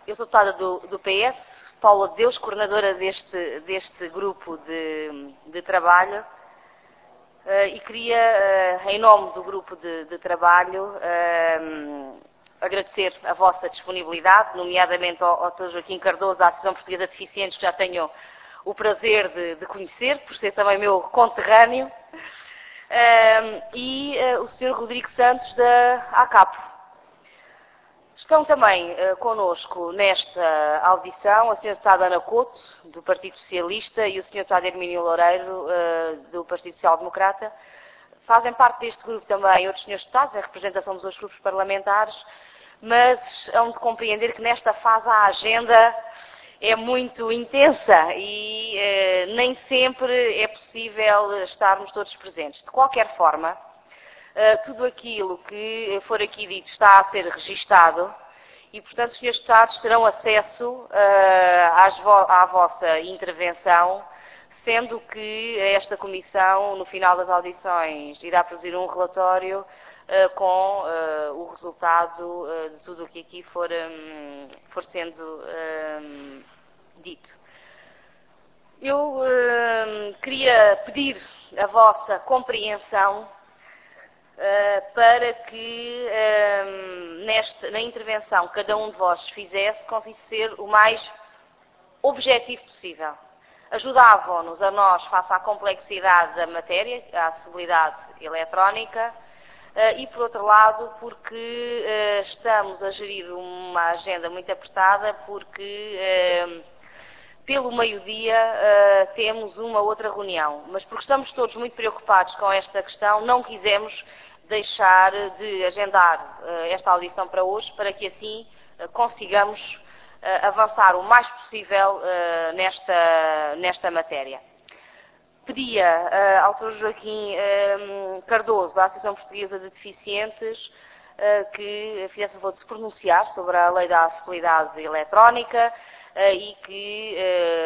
Eu sou deputada do PS, Paula de Deus, coordenadora deste grupo de trabalho, e queria, em nome do grupo de trabalho, agradecer a vossa disponibilidade, nomeadamente ao Dr. Joaquim Cardoso, da Associação Portuguesa de Deficientes, que já tenho o prazer de conhecer, por ser também meu conterrâneo, e o Sr. Rodrigo Santos, da ACAP. Estão também connosco nesta audição a Sra. Deputada Ana Couto, do Partido Socialista, e o Sr. Deputado Hermínio Loureiro, do Partido Social Democrata. Fazem parte deste grupo também outros senhores deputados, em representação dos outros grupos parlamentares, mas hão de compreender que nesta fase a agenda é muito intensa e nem sempre é possível estarmos todos presentes. De qualquer forma, tudo aquilo que for aqui dito está a ser registado e, portanto, os senhores deputados terão acesso à vossa intervenção, sendo que esta Comissão, no final das audições, irá produzir um relatório com o resultado de tudo o que aqui for sendo dito. Eu queria pedir a vossa compreensão para que na intervenção que cada um de vós fizesse conseguisse ser o mais objetivo possível. Ajudavam-nos a nós face à complexidade da matéria, à acessibilidade eletrónica, e por outro lado porque estamos a gerir uma agenda muito apertada, porque pelo meio-dia temos uma outra reunião, mas porque estamos todos muito preocupados com esta questão, não quisemos deixar de agendar esta audição para hoje, para que assim consigamos avançar o mais possível nesta matéria. Pedia ao Dr. Joaquim Cardoso, da Associação Portuguesa de Deficientes, que fizesse o favor de se pronunciar sobre a lei da acessibilidade eletrónica e que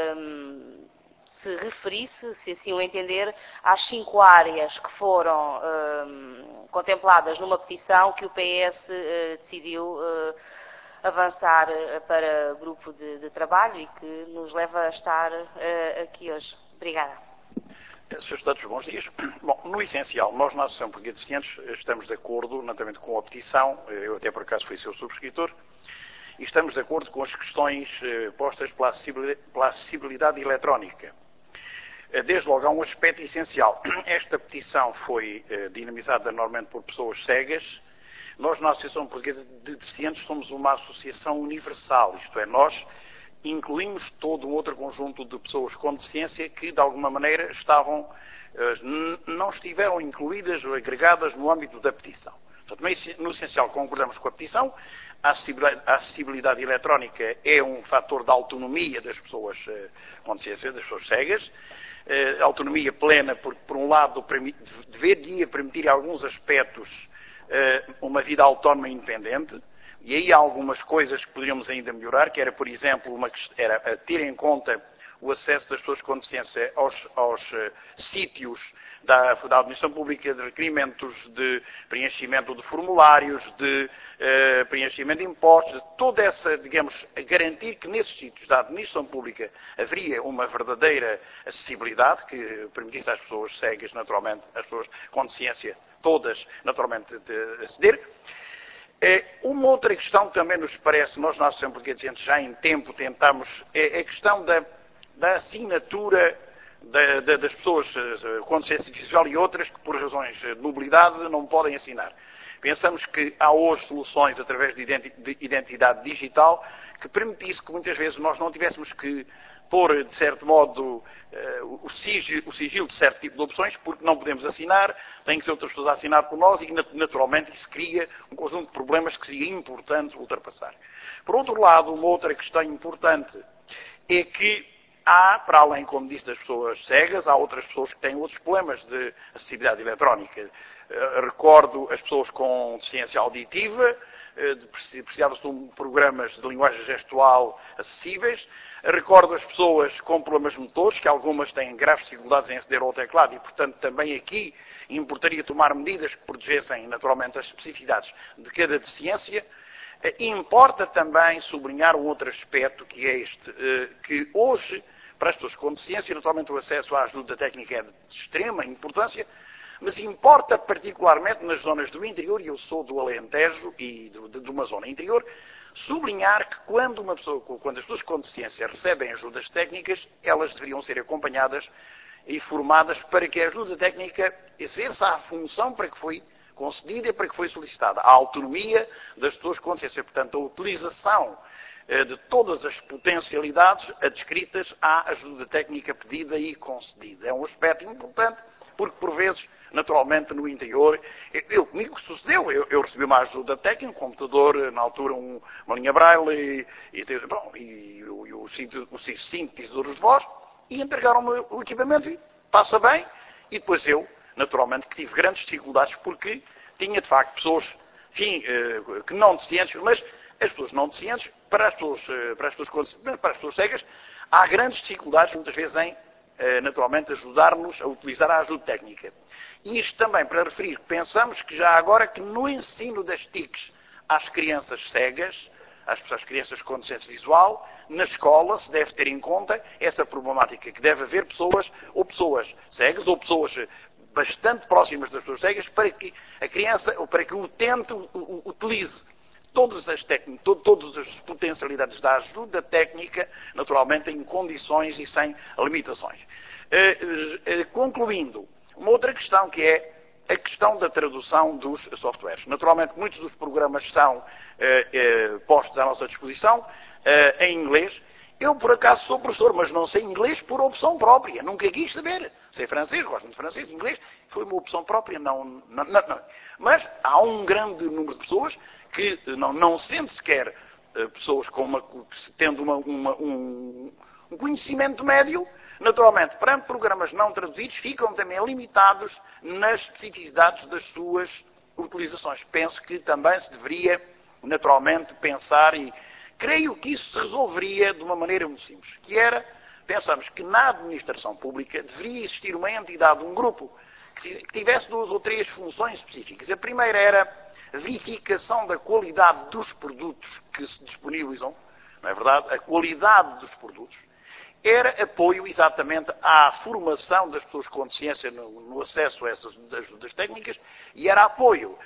se referisse, se assim o entender, às 5 áreas que foram contempladas numa petição que o PS decidiu avançar para o grupo de trabalho e que nos leva a estar aqui hoje. Obrigada. Srs. Deputados, bons dias. Bom, no essencial, nós na Associação Portuguesa de Deficientes estamos de acordo, naturalmente, com a petição, eu até por acaso fui seu subscritor, e estamos de acordo com as questões postas pela acessibilidade eletrónica. Desde logo há um aspecto essencial. Esta petição foi dinamizada normalmente por pessoas cegas. Nós, na Associação Portuguesa de Deficientes, somos uma associação universal, isto é, nós incluímos todo um outro conjunto de pessoas com deficiência que, de alguma maneira, não estiveram incluídas ou agregadas no âmbito da petição. Portanto, no essencial, concordamos com a petição. A acessibilidade eletrónica é um fator de autonomia das pessoas com deficiência, das pessoas cegas. Autonomia plena, porque, por um lado, deveria permitir em alguns aspectos uma vida autónoma e independente. E aí há algumas coisas que poderíamos ainda melhorar, que era, por exemplo, era ter em conta o acesso das pessoas com deficiência aos sítios da Administração Pública de requerimentos, de preenchimento de formulários, de preenchimento de impostos, toda essa, digamos, garantir que nesses sítios da Administração Pública haveria uma verdadeira acessibilidade que permitisse às pessoas cegas, naturalmente, às pessoas com deficiência, todas, naturalmente, de aceder. Uma outra questão que também nos parece, nós na Associação Portuguesa de Deficientes já em tempo tentamos, é a questão da assinatura das pessoas com deficiência visual e outras que por razões de mobilidade não podem assinar. Pensamos que há hoje soluções através de identidade digital que permitisse que muitas vezes nós não tivéssemos que pôr, de certo modo, o sigilo de certo tipo de opções, porque não podemos assinar, tem que ser outras pessoas a assinar por nós e, naturalmente, isso cria um conjunto de problemas que seria importante ultrapassar. Por outro lado, uma outra questão importante é que há, para além, como disse, das pessoas cegas, há outras pessoas que têm outros problemas de acessibilidade eletrónica. Recordo as pessoas com deficiência auditiva, precisavam-se de programas de linguagem gestual acessíveis. Recordo as pessoas com problemas motores, que algumas têm graves dificuldades em aceder ao teclado e, portanto, também aqui importaria tomar medidas que protegessem, naturalmente, as especificidades de cada deficiência. Importa também sublinhar um outro aspecto, que é este, que hoje, para as pessoas com deficiência, naturalmente o acesso à ajuda técnica é de extrema importância, mas importa particularmente nas zonas do interior, e eu sou do Alentejo e de uma zona interior, sublinhar que quando as pessoas com deficiência recebem ajudas técnicas, elas deveriam ser acompanhadas e formadas para que a ajuda técnica exerça a função para que foi concedida e para que foi solicitada. A autonomia das pessoas com deficiência, portanto, a utilização de todas as potencialidades adscritas à ajuda técnica pedida e concedida. É um aspecto importante, porque por vezes, naturalmente, no interior, comigo sucedeu, eu recebi uma ajuda técnica, um computador, na altura uma linha braille e os sintetizadores de voz, e entregaram-me o equipamento e passa bem, e depois eu, naturalmente, que tive grandes dificuldades, porque tinha, de facto, pessoas, enfim, que não deficientes, mas as pessoas não deficientes, para as pessoas cegas, há grandes dificuldades, muitas vezes, em, naturalmente, ajudar-nos a utilizar a ajuda técnica. E isto também para referir que pensamos que já agora que no ensino das TICs às crianças cegas, às crianças com deficiência visual, na escola se deve ter em conta essa problemática, que deve haver pessoas cegas, ou pessoas bastante próximas das pessoas cegas, para que a criança, ou para que o utente utilize todas as potencialidades da ajuda técnica, naturalmente em condições e sem limitações. Concluindo, uma outra questão que é a questão da tradução dos softwares. Naturalmente, muitos dos programas são postos à nossa disposição em inglês. Eu, por acaso, sou professor, mas não sei inglês por opção própria. Nunca quis saber. Sei francês, gosto muito de francês, inglês. Foi uma opção própria, não. Mas há um grande número de pessoas que não sente sequer pessoas tendo um conhecimento médio. Naturalmente, perante programas não traduzidos, ficam também limitados nas especificidades das suas utilizações. Penso que também se deveria, naturalmente, pensar, e creio que isso se resolveria de uma maneira muito simples, que era, pensamos que na administração pública deveria existir uma entidade, um grupo, que tivesse 2 ou 3 funções específicas. A primeira era a verificação da qualidade dos produtos que se disponibilizam, não é verdade? A qualidade dos produtos. Era apoio exatamente à formação das pessoas com deficiência no acesso a essas ajudas técnicas, e era apoio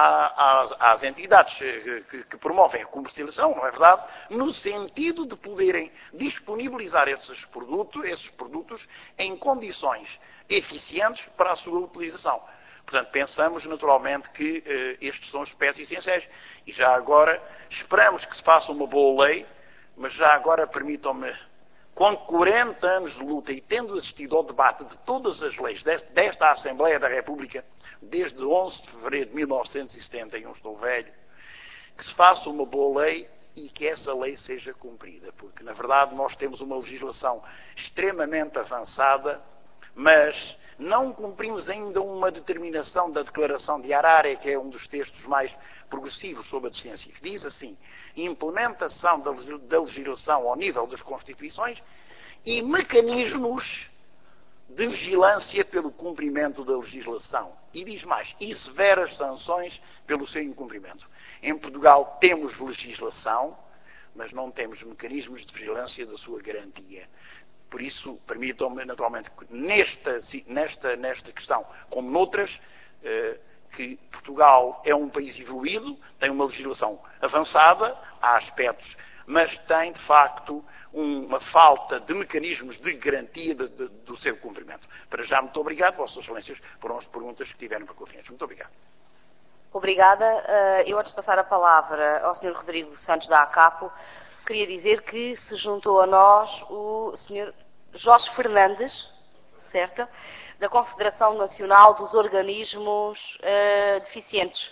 às entidades que promovem a comercialização, não é verdade? No sentido de poderem disponibilizar esses produtos em condições eficientes para a sua utilização. Portanto, pensamos naturalmente que estes são aspectos essenciais. E já agora, esperamos que se faça uma boa lei, mas já agora permitam-me, com 40 anos de luta e tendo assistido ao debate de todas as leis desta Assembleia da República, desde 11 de fevereiro de 1971, estou velho, que se faça uma boa lei e que essa lei seja cumprida. Porque, na verdade, nós temos uma legislação extremamente avançada, mas não cumprimos ainda uma determinação da Declaração de Harare, que é um dos textos mais progressivos sobre a deficiência, que diz assim: implementação da legislação ao nível das Constituições e mecanismos de vigilância pelo cumprimento da legislação. E diz mais, e severas sanções pelo seu incumprimento. Em Portugal temos legislação, mas não temos mecanismos de vigilância da sua garantia. Por isso, permitam-me, naturalmente, nesta questão, como noutras, que Portugal é um país evoluído, tem uma legislação avançada, há aspectos, mas tem, de facto, uma falta de mecanismos de garantia do seu cumprimento. Para já, muito obrigado, Vossas Excelências, por as perguntas que tiveram para confiança. Muito obrigado. Obrigada. Eu, antes de passar a palavra ao Sr. Rodrigo Santos da ACAPO, queria dizer que se juntou a nós o Sr. Jorge Fernandes, certo? Da Confederação Nacional dos Organismos Deficientes.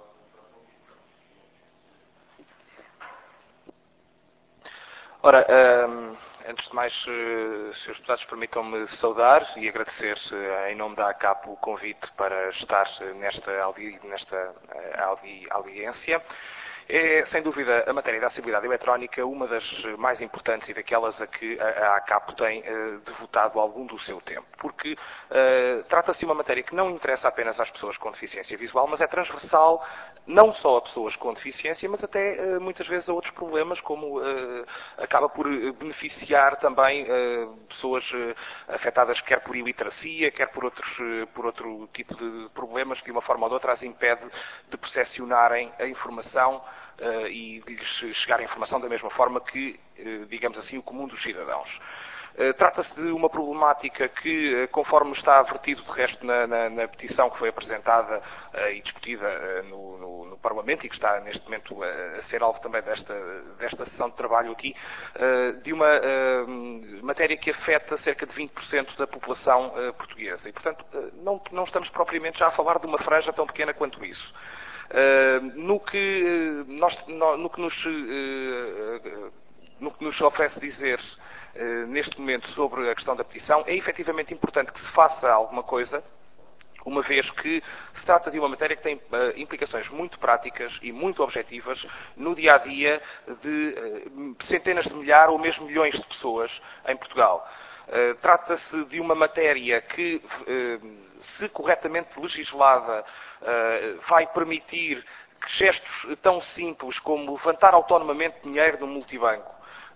Ora, antes de mais, Srs. Deputados, permitam-me saudar e agradecer em nome da ACAP o convite para estar nesta audiência. É, sem dúvida, a matéria da acessibilidade eletrónica uma das mais importantes e daquelas a que a ACAP tem devotado algum do seu tempo, porque trata-se de uma matéria que não interessa apenas às pessoas com deficiência visual, mas é transversal não só a pessoas com deficiência, mas até muitas vezes a outros problemas, como acaba por beneficiar também pessoas afetadas quer por iliteracia, quer por outro tipo de problemas que de uma forma ou de outra as impede de percepcionarem a informação e de lhes chegar a informação da mesma forma que, digamos assim, o comum dos cidadãos. Trata-se de uma problemática que, conforme está vertido de resto na petição que foi apresentada e discutida no Parlamento e que está neste momento a ser alvo também desta sessão de trabalho aqui, de uma matéria que afeta cerca de 20% da população portuguesa. E, portanto, não estamos propriamente já a falar de uma franja tão pequena quanto isso. No que nos oferece dizer neste momento sobre a questão da petição, é efetivamente importante que se faça alguma coisa, uma vez que se trata de uma matéria que tem implicações muito práticas e muito objetivas no dia-a-dia de centenas de milhares ou mesmo milhões de pessoas em Portugal. Trata-se de uma matéria que, se corretamente legislada, vai permitir que gestos tão simples como levantar autonomamente dinheiro no multibanco,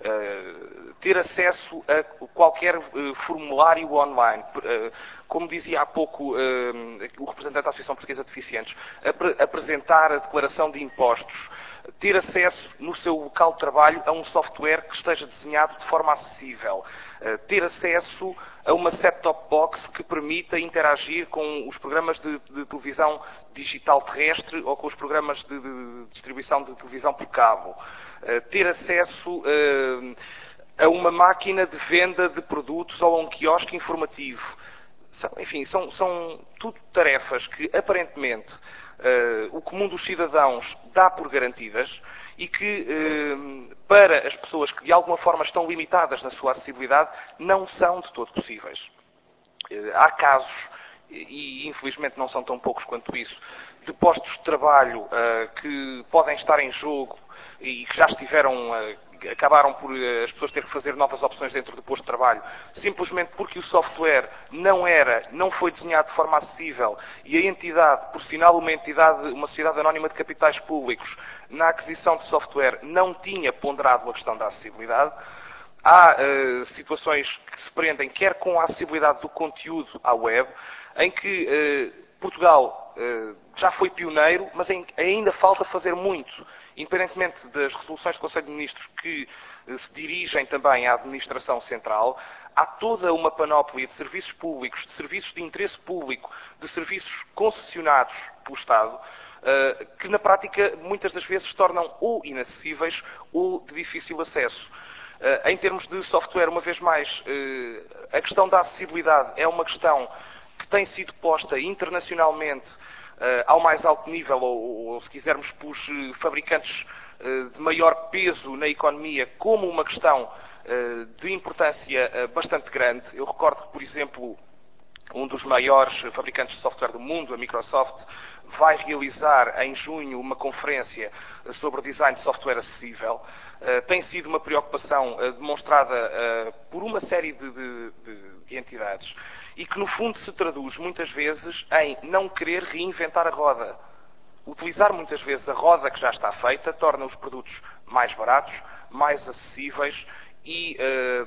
ter acesso a qualquer formulário online, como dizia há pouco o representante da Associação Portuguesa de Deficientes, apresentar a declaração de impostos, ter acesso no seu local de trabalho a um software que esteja desenhado de forma acessível, ter acesso a uma set-top box que permita interagir com os programas de televisão digital terrestre ou com os programas de distribuição de televisão por cabo, ter acesso a uma máquina de venda de produtos ou a um quiosque informativo. Enfim, são tudo tarefas que, aparentemente, o comum dos cidadãos dá por garantidas e que, para as pessoas que de alguma forma estão limitadas na sua acessibilidade, não são de todo possíveis. Há casos, e infelizmente não são tão poucos quanto isso, de postos de trabalho que podem estar em jogo e que já acabaram por as pessoas terem que fazer novas opções dentro do posto de trabalho, simplesmente porque o software não foi desenhado de forma acessível e a entidade, por sinal uma sociedade anónima de capitais públicos, na aquisição de software não tinha ponderado a questão da acessibilidade. Há situações que se prendem quer com a acessibilidade do conteúdo à web, em que Portugal já foi pioneiro, mas ainda falta fazer muito, independentemente das resoluções do Conselho de Ministros que se dirigem também à Administração Central. Há toda uma panóplia de serviços públicos, de serviços de interesse público, de serviços concessionados pelo Estado, que na prática muitas das vezes se tornam ou inacessíveis ou de difícil acesso. Em termos de software, uma vez mais, a questão da acessibilidade é uma questão que tem sido posta internacionalmente ao mais alto nível, ou se quisermos, pelos fabricantes de maior peso na economia, como uma questão de importância bastante grande. Eu recordo que, por exemplo, um dos maiores fabricantes de software do mundo, a Microsoft, vai realizar em junho uma conferência sobre design de software acessível. Tem sido uma preocupação demonstrada por uma série de entidades e que, no fundo, se traduz muitas vezes em não querer reinventar a roda. Utilizar muitas vezes a roda que já está feita torna os produtos mais baratos, mais acessíveis e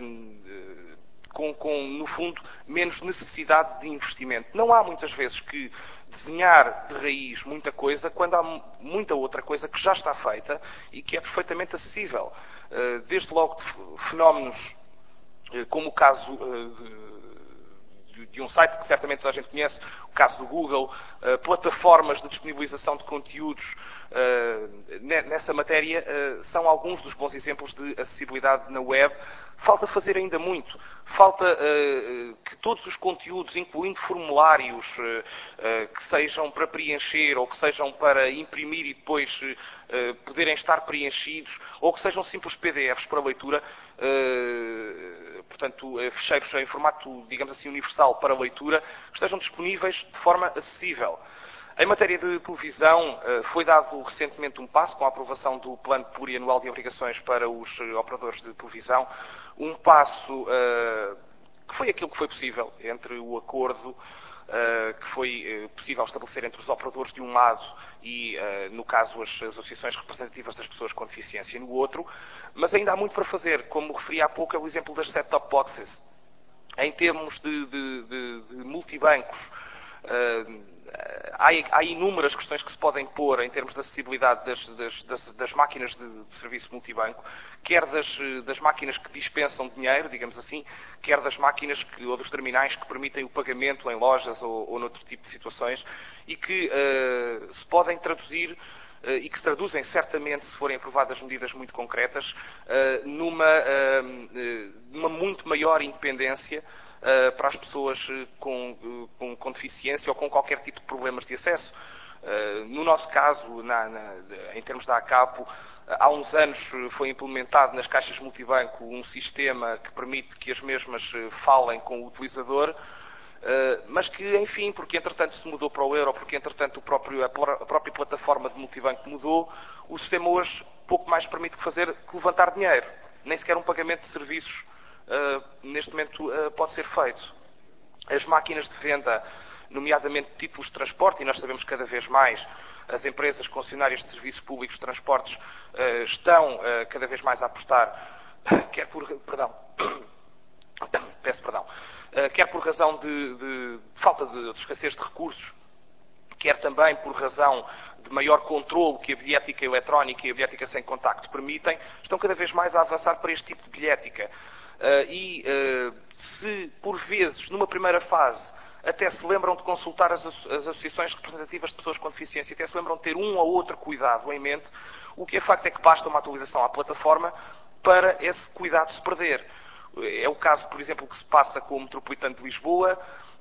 no fundo, menos necessidade de investimento. Não há muitas vezes que desenhar de raiz muita coisa, quando há muita outra coisa que já está feita e que é perfeitamente acessível. Desde logo fenómenos como o caso de um site que certamente toda a gente conhece, o caso do Google, plataformas de disponibilização de conteúdos nessa matéria, são alguns dos bons exemplos de acessibilidade na web. Falta fazer ainda muito. Falta que todos os conteúdos, incluindo formulários que sejam para preencher ou que sejam para imprimir e depois poderem estar preenchidos, ou que sejam simples PDFs para leitura, portanto, ficheiros em formato, digamos assim, universal para leitura, estejam disponíveis de forma acessível. Em matéria de televisão, foi dado recentemente um passo com a aprovação do Plano Plurianual de Obrigações para os operadores de televisão. Um passo que foi aquilo que foi possível entre o acordo que foi possível estabelecer entre os operadores de um lado e, no caso, as associações representativas das pessoas com deficiência no outro. Mas ainda há muito para fazer. Como referi há pouco, é o exemplo das set-top boxes. Em termos de multibancos, há inúmeras questões que se podem pôr em termos de acessibilidade das máquinas de serviço multibanco, quer das máquinas que dispensam dinheiro, digamos assim, quer das máquinas ou dos terminais que permitem o pagamento em lojas ou noutro tipo de situações e que se podem traduzir e que se traduzem certamente, se forem aprovadas medidas muito concretas, numa muito maior independência para as pessoas com deficiência ou com qualquer tipo de problemas de acesso. No nosso caso, em termos da ACAPO, há uns anos foi implementado nas caixas multibanco um sistema que permite que as mesmas falem com o utilizador, mas que, enfim, porque entretanto se mudou para o euro, porque entretanto a própria plataforma de multibanco mudou, o sistema hoje pouco mais permite que levantar dinheiro. Nem sequer um pagamento de serviços neste momento pode ser feito. As máquinas de venda, nomeadamente títulos de transporte, e nós sabemos que cada vez mais as empresas concessionárias de serviços públicos de transportes estão cada vez mais a apostar, quer por razão de falta de escassez de recursos, quer também por razão de maior controle que a bilhética eletrónica e a bilhética sem contacto permitem, estão cada vez mais a avançar para este tipo de bilhética. Se por vezes, numa primeira fase, até se lembram de consultar as associações representativas de pessoas com deficiência, até se lembram de ter um ou outro cuidado em mente, o que é facto é que basta uma atualização à plataforma para esse cuidado se perder. É o caso, por exemplo, que se passa com o Metropolitano de Lisboa.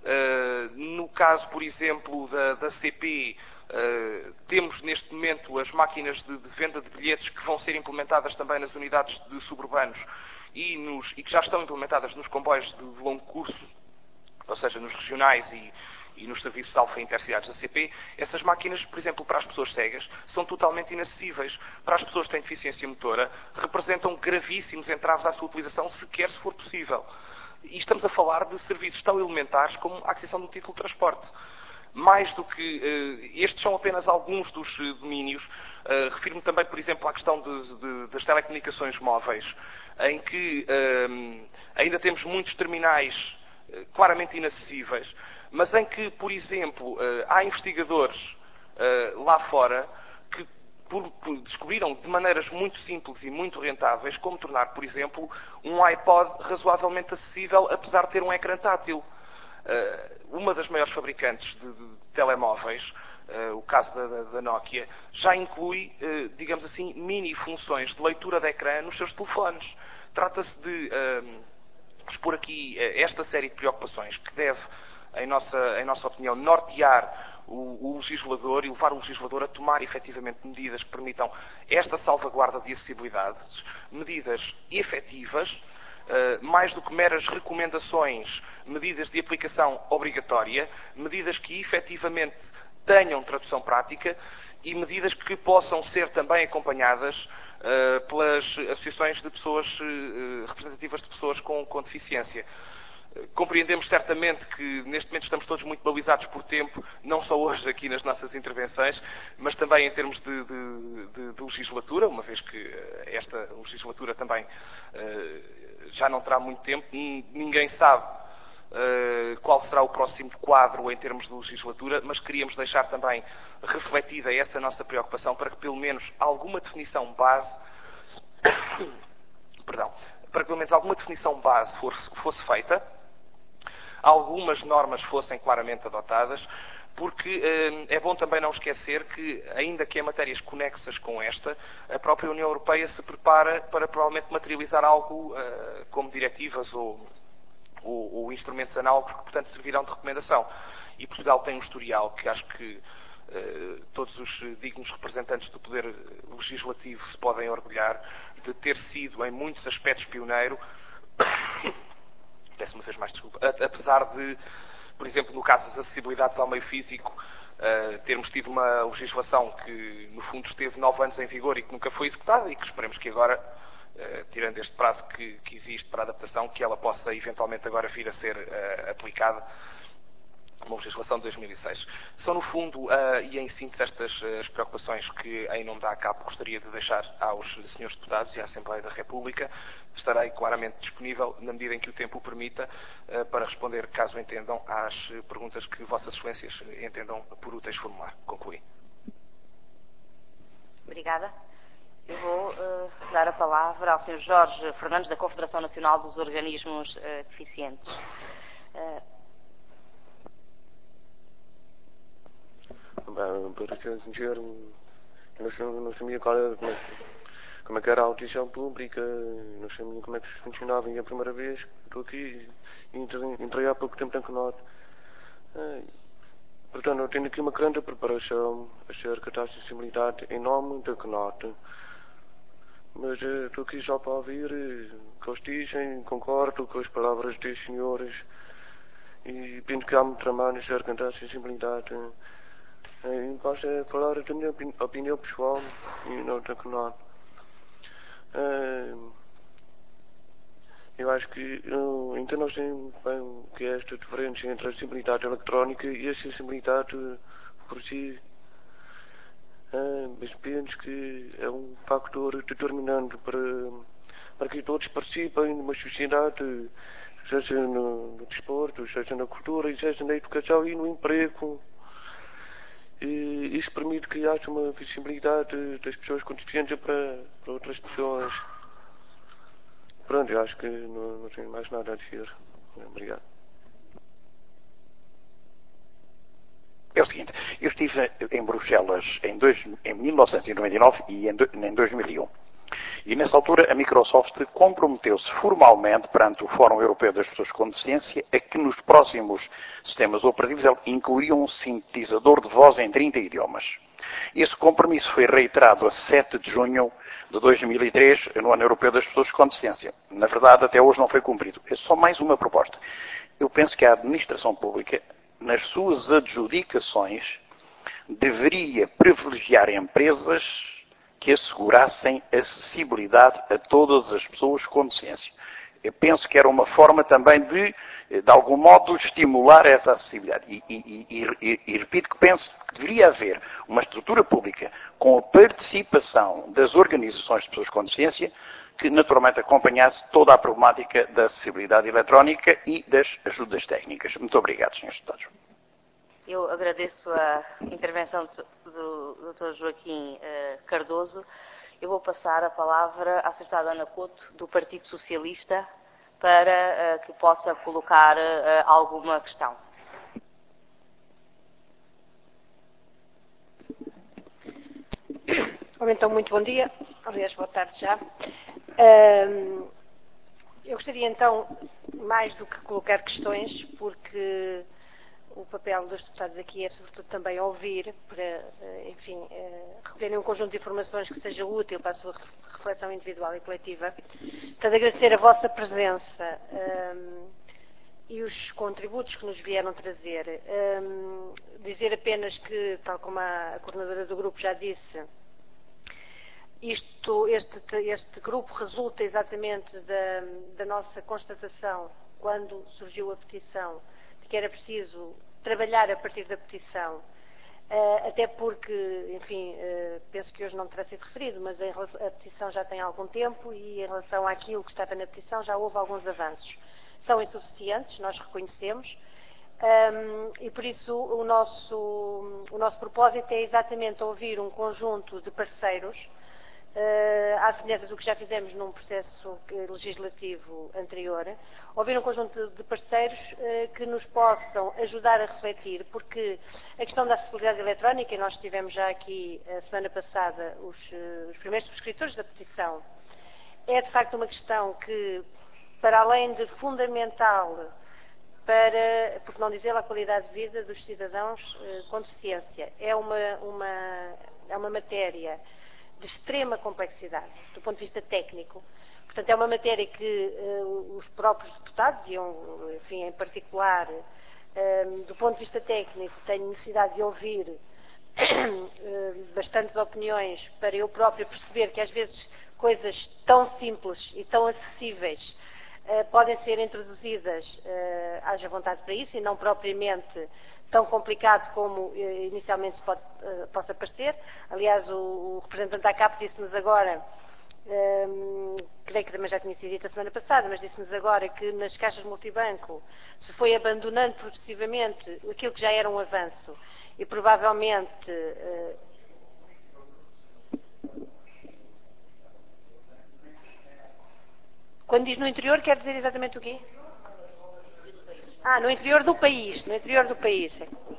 No caso, por exemplo, da CP, temos neste momento as máquinas de venda de bilhetes que vão ser implementadas também nas unidades de suburbanos e que já estão implementadas nos comboios de longo curso, ou seja, nos regionais e nos serviços de alfa intercidades da CP. Essas máquinas, por exemplo, para as pessoas cegas, são totalmente inacessíveis. Para as pessoas que têm deficiência motora, representam gravíssimos entraves à sua utilização, sequer se for possível. E estamos a falar de serviços tão elementares como a aquisição do título de transporte. Mais do que estes são apenas alguns dos domínios. Refiro-me também, por exemplo, à questão das telecomunicações móveis, em que ainda temos muitos terminais claramente inacessíveis, mas em que, por exemplo, há investigadores lá fora que descobriram de maneiras muito simples e muito rentáveis como tornar, por exemplo, um iPod razoavelmente acessível, apesar de ter um ecrã tátil. Uma das maiores fabricantes de telemóveis, o caso da Nokia, já inclui, digamos assim, mini funções de leitura de ecrã nos seus telefones. Trata-se de expor aqui esta série de preocupações que deve, em nossa opinião, nortear o legislador e levar o legislador a tomar efetivamente medidas que permitam esta salvaguarda de acessibilidade, medidas efetivas, mais do que meras recomendações, medidas de aplicação obrigatória, medidas que efetivamente tenham tradução prática e medidas que possam ser também acompanhadas pelas associações de pessoas representativas de pessoas com deficiência. Compreendemos certamente que neste momento estamos todos muito balizados por tempo, não só hoje aqui nas nossas intervenções, mas também em termos de legislatura, uma vez que esta legislatura também já não terá muito tempo. Ninguém sabe qual será o próximo quadro em termos de legislatura, mas queríamos deixar também refletida essa nossa preocupação para que pelo menos alguma definição base para que pelo menos alguma definição base fosse feita, algumas normas fossem claramente adotadas, porque é bom também não esquecer que, ainda que em matérias conexas com esta, a própria União Europeia se prepara para provavelmente materializar algo como diretivas ou instrumentos análogos que, portanto, servirão de recomendação. E Portugal tem um historial que acho que todos os dignos representantes do poder legislativo se podem orgulhar de ter sido, em muitos aspectos, pioneiro. Peço uma vez mais desculpa. Apesar de, por exemplo, no caso das acessibilidades ao meio físico, termos tido uma legislação que, no fundo, esteve 9 anos em vigor e que nunca foi executada e que esperemos que agora, tirando este prazo que existe para a adaptação, que ela possa eventualmente agora vir a ser aplicada, uma legislação de 2006. São, no fundo, e em síntese, estas as preocupações que, em nome da ACAP, gostaria de deixar aos senhores deputados e à Assembleia da República. Estarei claramente disponível, na medida em que o tempo o permita, para responder, caso entendam, às perguntas que Vossas Excelências entendam por úteis formular. Concluí. Obrigada. Eu vou dar a palavra ao Sr. Jorge Fernandes, da Confederação Nacional dos Organismos Deficientes. Para ser sincero, não sabia como é que era a audição pública, não sabia como é que funcionava, e a primeira vez que estou aqui, entrei há pouco tempo na CNOT. Portanto, eu tenho aqui uma grande preparação acerca da acessibilidade em nome da CNOT. Mas estou aqui só para ouvir o que eles dizem, concordo com as palavras dos senhores, e penso que há muito trabalho acerca da acessibilidade. Posso falar da minha opinião pessoal e não da CNOT. Eu acho que então não sei bem o que é esta diferença entre a acessibilidade eletrónica e a acessibilidade por si. Mas penso que é um fator determinante para que todos participem numa sociedade, seja no desporto, seja na cultura, seja na educação e no emprego. E isso permite que haja uma visibilidade das pessoas com deficiência para outras pessoas. Pronto, eu acho que não tenho mais nada a dizer. Obrigado. É o seguinte, eu estive em Bruxelas em 1999 e em 2001. E nessa altura a Microsoft comprometeu-se formalmente perante o Fórum Europeu das Pessoas com Deficiência a que nos próximos sistemas operativos incluiriam um sintetizador de voz em 30 idiomas. Esse compromisso foi reiterado a 7 de junho de 2003 no Ano Europeu das Pessoas com Deficiência. Na verdade, até hoje não foi cumprido. É só mais uma proposta. Eu penso que a administração pública, nas suas adjudicações, deveria privilegiar empresas que assegurassem acessibilidade a todas as pessoas com deficiência. Eu penso que era uma forma também de algum modo, estimular essa acessibilidade. E repito que penso que deveria haver uma estrutura pública com a participação das organizações de pessoas com deficiência que naturalmente acompanhasse toda a problemática da acessibilidade eletrónica e das ajudas técnicas. Muito obrigado, Srs. Deputados. Eu agradeço a intervenção do Dr. Joaquim Cardoso. Eu vou passar a palavra à Sra. Deputada Ana Couto, do Partido Socialista, para que possa colocar alguma questão. Então, muito bom dia. Aliás, boa tarde já. Eu gostaria, então, mais do que colocar questões, porque o papel dos deputados aqui é, sobretudo, também ouvir, para, enfim, recolherem um conjunto de informações que seja útil para a sua reflexão individual e coletiva. Portanto, agradecer a vossa presença e os contributos que nos vieram trazer. Dizer apenas que, tal como a coordenadora do grupo já disse, este grupo resulta exatamente da nossa constatação, quando surgiu a petição, de que era preciso trabalhar a partir da petição, até porque, enfim, penso que hoje não terá sido referido, mas a petição já tem algum tempo e em relação àquilo que estava na petição já houve alguns avanços. São insuficientes, nós reconhecemos, e por isso o nosso propósito é exatamente ouvir um conjunto de parceiros, à semelhança do que já fizemos num processo legislativo anterior, ouvir um conjunto de parceiros que nos possam ajudar a refletir, porque a questão da acessibilidade eletrónica, e nós tivemos já aqui a semana passada os primeiros subscritores da petição, é de facto uma questão que, para além de fundamental para, por não dizer, a qualidade de vida dos cidadãos com deficiência, é uma matéria de extrema complexidade, do ponto de vista técnico. Portanto, é uma matéria que os próprios deputados, e eu, enfim, em particular, Do ponto de vista técnico, tenho necessidade de ouvir bastantes opiniões para eu própria perceber que às vezes coisas tão simples e tão acessíveis podem ser introduzidas, haja vontade para isso, e não propriamente tão complicado como inicialmente possa parecer. Aliás, o representante da ACAP disse-nos agora, creio que também já tinha sido dito a semana passada, mas disse-nos agora que nas caixas multibanco se foi abandonando progressivamente aquilo que já era um avanço e provavelmente quando diz no interior quer dizer exatamente o quê? No interior do país, no interior do país.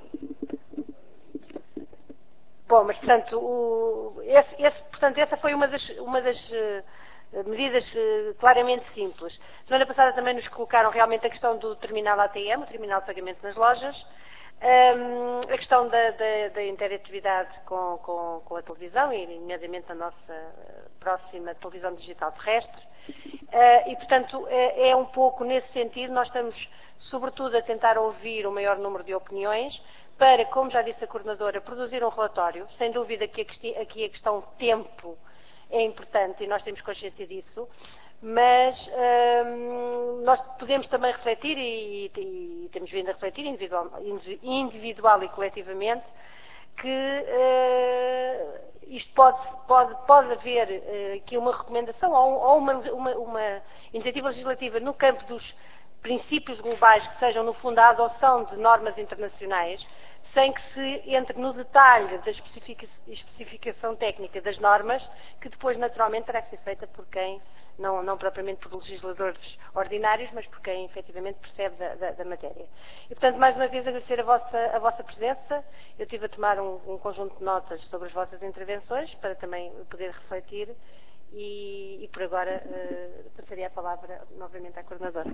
Bom, mas portanto, essa foi uma das medidas claramente simples. Semana passada também nos colocaram realmente a questão do terminal ATM, o terminal de pagamento nas lojas, a questão da interatividade com a televisão, e nomeadamente a nossa próxima televisão digital terrestre. E, portanto, é um pouco nesse sentido, nós estamos, sobretudo, a tentar ouvir o maior número de opiniões, para, como já disse a coordenadora, produzir um relatório. Sem dúvida que aqui a questão tempo é importante e nós temos consciência disso, mas nós podemos também refletir e temos vindo a refletir individual e coletivamente que isto pode haver aqui uma recomendação ou uma iniciativa legislativa no campo dos princípios globais que sejam no fundo a adoção de normas internacionais, sem que se entre no detalhe da especificação técnica das normas, que depois naturalmente terá que ser feita por quem, não propriamente por legisladores ordinários, mas por quem efetivamente percebe da matéria. E portanto, mais uma vez agradecer a vossa presença. Eu estive a tomar um conjunto de notas sobre as vossas intervenções, para também poder refletir, e por agora passaria a palavra novamente à coordenadora.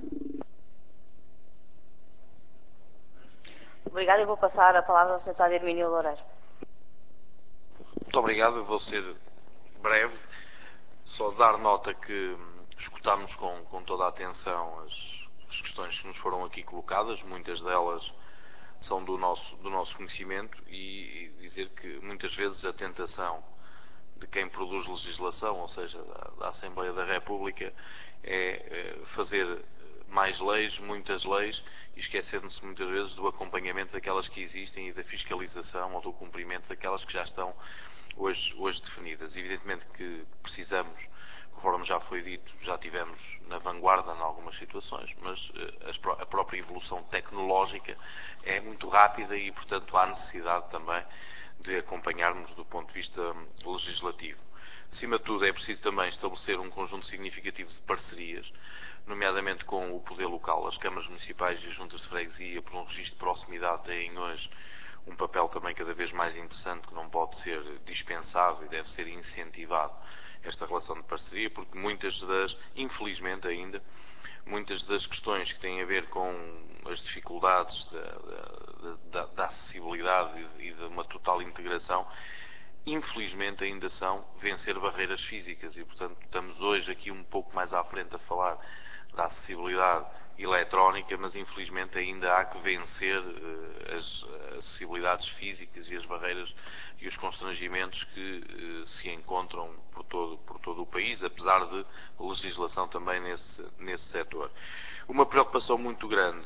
Obrigada. Eu vou passar a palavra ao Sr. Hermínio Loureiro. Muito obrigado. Eu vou ser breve. Só dar nota que escutámos com toda a atenção as questões que nos foram aqui colocadas. Muitas delas são do nosso conhecimento, e dizer que muitas vezes a tentação de quem produz legislação, ou seja, da Assembleia da República, é fazer mais leis, muitas leis, e esquecendo-se muitas vezes do acompanhamento daquelas que existem e da fiscalização ou do cumprimento daquelas que já estão hoje definidas. Evidentemente que precisamos, conforme já foi dito, já tivemos na vanguarda em algumas situações, mas a própria evolução tecnológica é muito rápida e, portanto, há necessidade também de acompanharmos do ponto de vista legislativo. Acima de tudo, é preciso também estabelecer um conjunto significativo de parcerias, nomeadamente com o poder local. As câmaras municipais e as juntas de freguesia, por um registro de proximidade, têm hoje um papel também cada vez mais interessante, que não pode ser dispensado e deve ser incentivado, esta relação de parceria, porque infelizmente ainda, muitas das questões que têm a ver com as dificuldades da acessibilidade e de uma total integração, infelizmente ainda são vencer barreiras físicas, e portanto estamos hoje aqui um pouco mais à frente a falar da acessibilidade eletrónica, mas infelizmente ainda há que vencer as acessibilidades físicas e as barreiras e os constrangimentos que se encontram por todo o país, apesar de legislação também nesse setor. Uma preocupação muito grande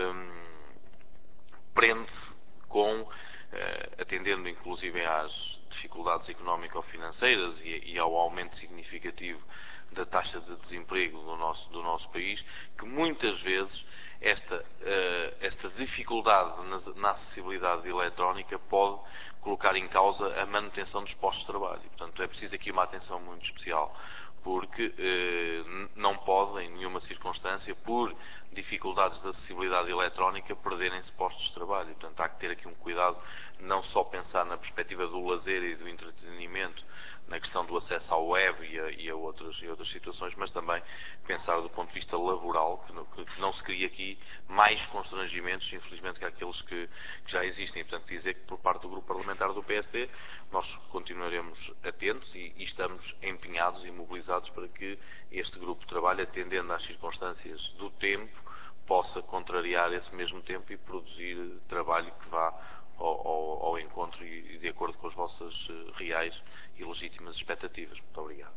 prende-se com, atendendo inclusive às dificuldades económico-financeiras e ao aumento significativo da taxa de desemprego do nosso país, que muitas vezes esta dificuldade na acessibilidade eletrónica pode colocar em causa a manutenção dos postos de trabalho. Portanto, é preciso aqui uma atenção muito especial, porque não pode, em nenhuma circunstância, por dificuldades de acessibilidade eletrónica, perderem-se postos de trabalho. Portanto, há que ter aqui um cuidado, não só pensar na perspectiva do lazer e do entretenimento, na questão do acesso ao web e a outras situações, mas também pensar do ponto de vista laboral, que não se crie aqui mais constrangimentos, infelizmente, que aqueles que já existem. Portanto, dizer que por parte do Grupo Parlamentar do PSD, nós continuaremos atentos e estamos empenhados e mobilizados para que este grupo trabalhe atendendo às circunstâncias do tempo, possa contrariar esse mesmo tempo e produzir trabalho que vá ao encontro e de acordo com as vossas reais e legítimas expectativas. Muito obrigado.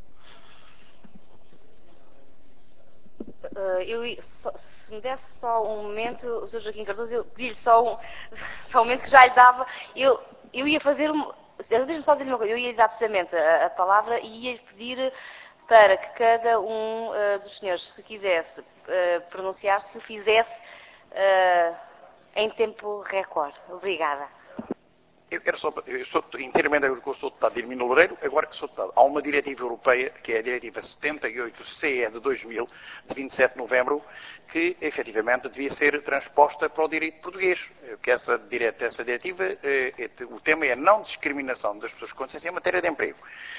Se me desse só um momento, o Sr. Joaquim Cardoso, eu pedi-lhe só um momento que já lhe dava. Eu ia fazer deixe-me só dizer uma coisa, eu ia lhe dar precisamente a palavra e ia lhe pedir para que cada um dos senhores, se quisesse pronunciar-se, o fizesse em tempo recorde. Obrigada. Eu sou inteiramente de acordo com o Sr. Deputado Hermínio Loureiro, agora que Sr. Deputado, há uma diretiva europeia, que é a Diretiva 78-CE de 2000, de 27 de novembro, que efetivamente devia ser transposta para o direito português. Que essa diretiva, o tema é a não discriminação das pessoas com deficiência em matéria de emprego.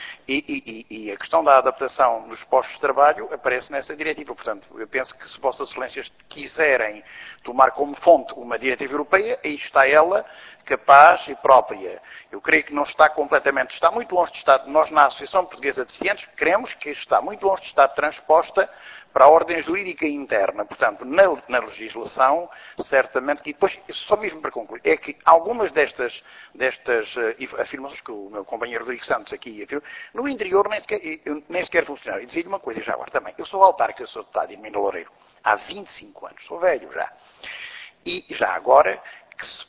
E a questão da adaptação dos postos de trabalho aparece nessa diretiva. Portanto, eu penso que se Vossas Excelências quiserem tomar como fonte uma diretiva europeia, aí está ela, capaz e própria. Eu creio que não está completamente, está muito longe de estar, nós na Associação Portuguesa de Deficientes queremos que está muito longe de estar transposta para a ordem jurídica interna. Portanto, na legislação, certamente, e depois, só mesmo para concluir, é que algumas destas afirmações que o meu companheiro Rodrigo Santos aqui afirmou, no interior nem sequer funcionaram. E dizia-lhe uma coisa, já agora também, eu sou autarca, sou deputado de Hermínio Loureiro, há 25 anos, sou velho já. E já agora, que se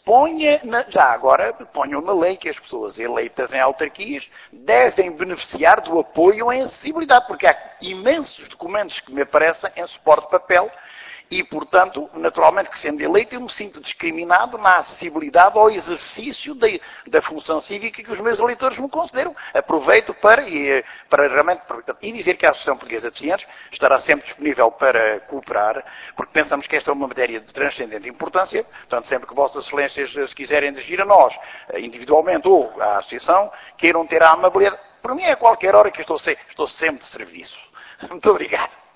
ponham na lei que as pessoas eleitas em autarquias devem beneficiar do apoio em acessibilidade, porque há imensos documentos que me aparecem em suporte de papel e, portanto, naturalmente que sendo eleito eu me sinto discriminado na acessibilidade ao exercício da função cívica que os meus eleitores me consideram. Aproveito para realmente e dizer que a Associação Portuguesa de Deficientes estará sempre disponível para cooperar, porque pensamos que esta é uma matéria de transcendente importância, portanto, sempre que Vossas Excelências se quiserem dirigir a nós, individualmente ou à Associação, queiram ter a amabilidade. Para mim é a qualquer hora que estou sempre de serviço. Muito obrigado.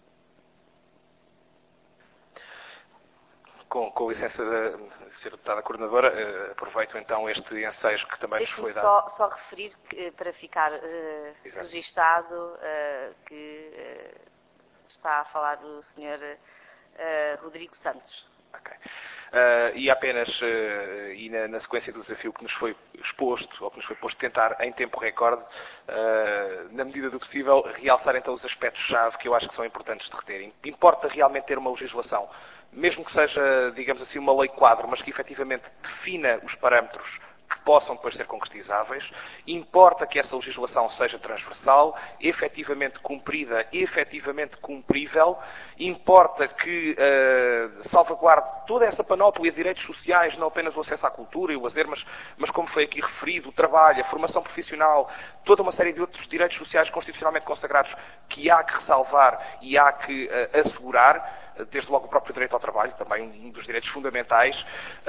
Com licença da Sra. Deputada Coordenadora, aproveito então este ensejo que também nos foi dado. Deixe-me só referir, para ficar registado, que está a falar o Sr. Rodrigo Santos. Ok. E apenas, na sequência do desafio que nos foi exposto, ou que nos foi posto tentar em tempo recorde, na medida do possível, realçar então os aspectos-chave que eu acho que são importantes de reter. Importa realmente ter uma legislação, mesmo que seja, digamos assim, uma lei quadro, mas que efetivamente defina os parâmetros que possam depois ser concretizáveis. Importa que essa legislação seja transversal, efetivamente cumprida, efetivamente cumprível. Importa que salvaguarde toda essa panóplia de direitos sociais, não apenas o acesso à cultura e o lazer, mas como foi aqui referido, o trabalho, a formação profissional, toda uma série de outros direitos sociais constitucionalmente consagrados que há que ressalvar e há que assegurar, desde logo o próprio direito ao trabalho, também um dos direitos fundamentais,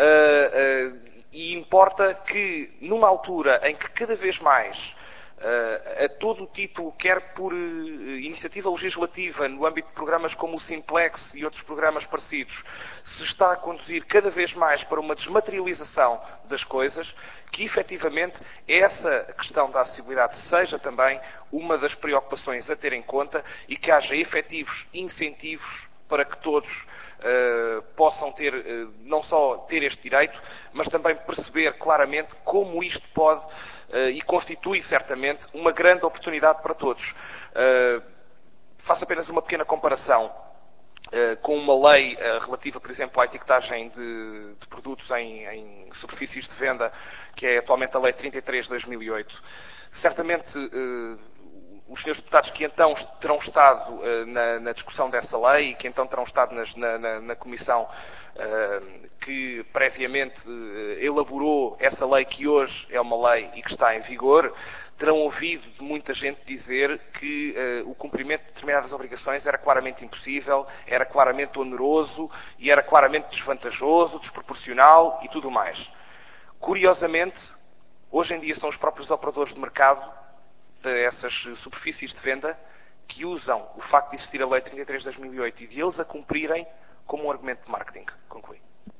e importa que, numa altura em que cada vez mais, a todo o título, quer por iniciativa legislativa, no âmbito de programas como o Simplex e outros programas parecidos, se está a conduzir cada vez mais para uma desmaterialização das coisas, que efetivamente essa questão da acessibilidade seja também uma das preocupações a ter em conta e que haja efetivos incentivos para que todos possam ter, não só ter este direito, mas também perceber claramente como isto pode e constitui certamente uma grande oportunidade para todos. Faço apenas uma pequena comparação com uma lei relativa, por exemplo, à etiquetagem de produtos em superfícies de venda, que é atualmente a Lei 33 de 2008. Certamente os senhores deputados que então terão estado na discussão dessa lei e que então terão estado na comissão que previamente elaborou essa lei que hoje é uma lei e que está em vigor, terão ouvido de muita gente dizer que o cumprimento de determinadas obrigações era claramente impossível, era claramente oneroso e era claramente desvantajoso, desproporcional e tudo mais. Curiosamente, hoje em dia são os próprios operadores de mercado essas superfícies de venda que usam o facto de existir a Lei 33 de 2008 e de eles a cumprirem como um argumento de marketing. Conclui.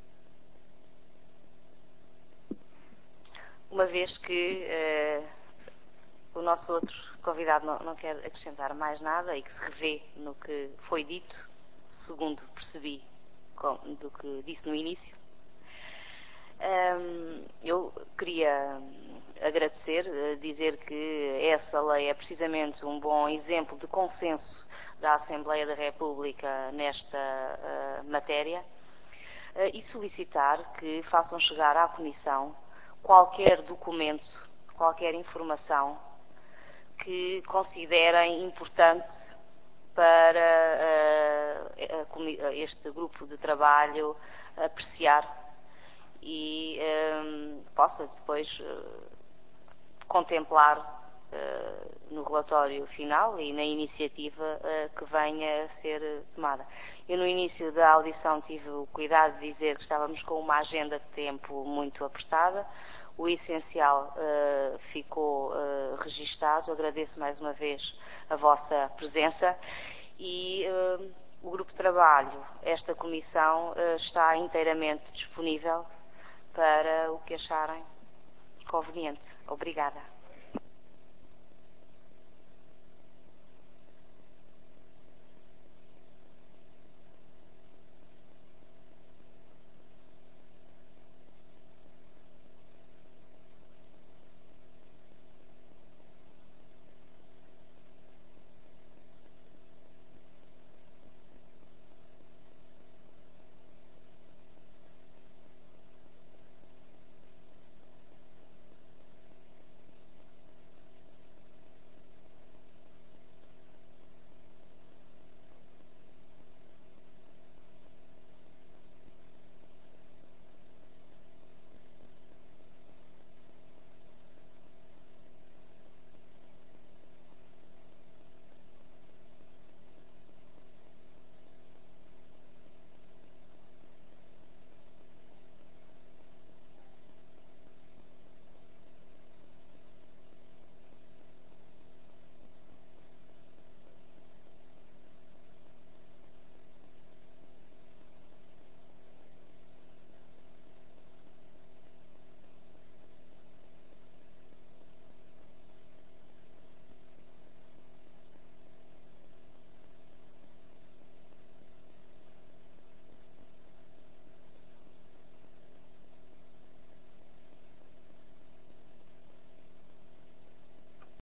Uma vez que o nosso outro convidado não quer acrescentar mais nada e que se revê no que foi dito, segundo percebi do que disse no início. Eu queria agradecer, dizer que essa lei é precisamente um bom exemplo de consenso da Assembleia da República nesta matéria, e solicitar que façam chegar à Comissão qualquer documento, qualquer informação que considerem importante para este grupo de trabalho apreciar e possa depois contemplar no relatório final e na iniciativa que venha a ser tomada. Eu no início da audição tive o cuidado de dizer que estávamos com uma agenda de tempo muito apertada. O essencial ficou registado. Agradeço mais uma vez a vossa presença e o grupo de trabalho, esta comissão, está inteiramente disponível para o que acharem conveniente. Obrigada.